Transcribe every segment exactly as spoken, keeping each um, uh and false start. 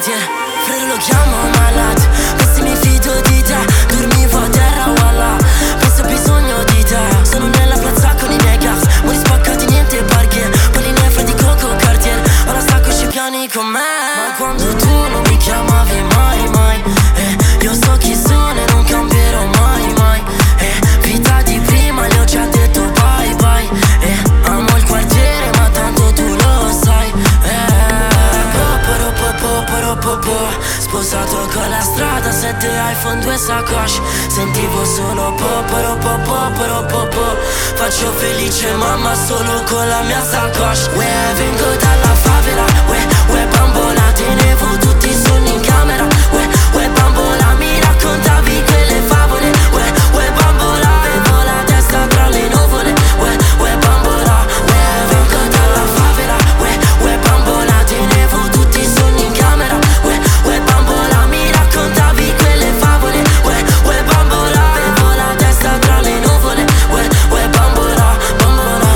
quartier. Frere lo chiamo Malat, pensi mi fido di te, dormivo a terra, voilà. Penso ho bisogno di te, sono nella piazza con i miei gas, muri spaccati, niente barriere, palline fra di Coco Cartier, ora stacco sui piani con me. Ma quando tu non mi chiamavi mai mai, eh, io so chi sono e non cambierò mai mai, eh, vita di prima le ho già detto bye bye, eh, amo il quartiere ma tanto tu lo sai, eh, poporo poporo poporo, sposato con la strada, sette iPhone, due sacoche, sentivo solo poporo poporo poporo, faccio felice mamma solo con la mia sacoche. Uè, vengo dalla favela, uè, uè bambola, tenevo tutti i sogni in camera, uè, uè bambola, mi raccontavi quelle favole, uè, uè bambola, avevo la testa tra le nuvole, uè, uè bambola, uè, vengo dalla favela, uè, uè bambola, tenevo tutti i sogni in camera, uè, uè bambola, mi raccontavi quelle favole, uè, uè bambola, avevo la testa tra le nuvole, uè, uè bambola, bambola.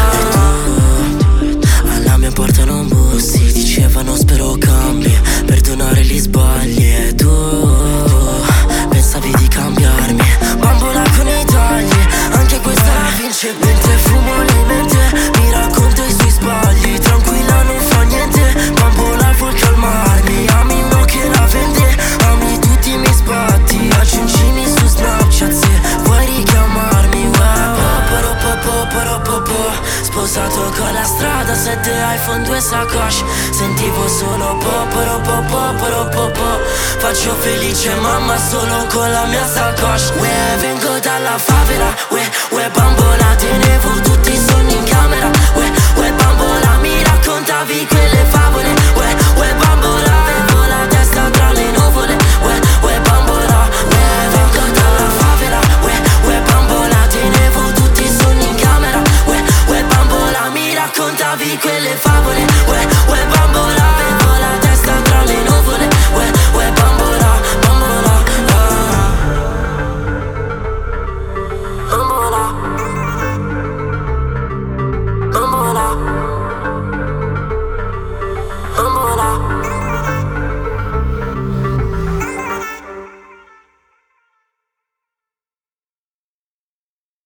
E tu, alla mia porta non bussi, dicevano spero cambi, perdonare gli sbagli, e tu pensavi di cambiarmi, bambola con i tagli, anche questa la vince, mentre fumo le mente, mi racconto i suoi sbagli, tranquilla non fa niente, bambola vuol calmarmi, ami uno che la vende, ami tutti i miei sbatti, aggiungimi su Snapchat se vuoi richiamarmi, wow. Poporo poporo poporo, sposato con la strada, sette iPhone, due sacoche, sentivo solo poporo poporo poporo, faccio felice mamma solo con la mia sacoche. Uè, vengo dalla favela, uè, uè bambola, tenevo tutti i sogni in camera, uè, uè bambola, mi raccontavi quelle favole, uè, uè bambola, avevo la testa tra le nuvole, uè, uè bambola, uè, vengo dalla favela, uè, uè bambola, tenevo tutti i sogni in camera, uè, uè bambola, mi raccontavi quelle favole, uè, uè bambola.